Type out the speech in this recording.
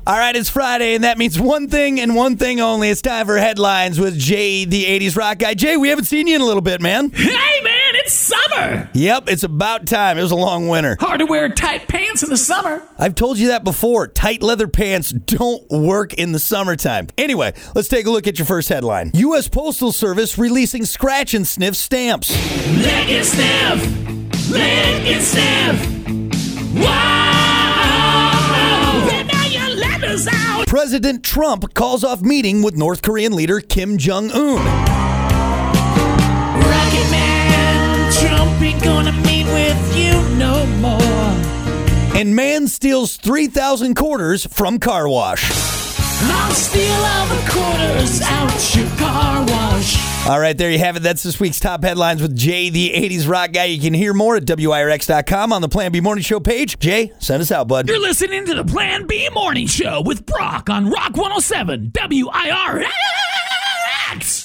All right, it's Friday, and that means one thing and one thing only. It's time for headlines with Jay, the 80s rock guy. Jay, we haven't seen you in a little bit, man. Hey, man, it's summer. Yep, it's about time. It was a long winter. Hard to wear tight pants in the summer. I've told you that before. Tight leather pants don't work in the summertime. Anyway, let's take a look at your first headline. U.S. Postal Service releasing scratch and sniff stamps. Lick and sniff. Lick and sniff. Wow. Out. President Trump calls off meeting with North Korean leader Kim Jong-un. Rocket Man, Trump ain't gonna meet with you no more. And man steals 3,000 quarters from car wash. I'll steal all the quarters out your car wash. All right, there you have it. That's this week's top headlines with Jay, the 80s rock guy. You can hear more at WIRX.com on the Plan B Morning Show page. Jay, send us out, bud. You're listening to the Plan B Morning Show with Brock on Rock 107 WIRX.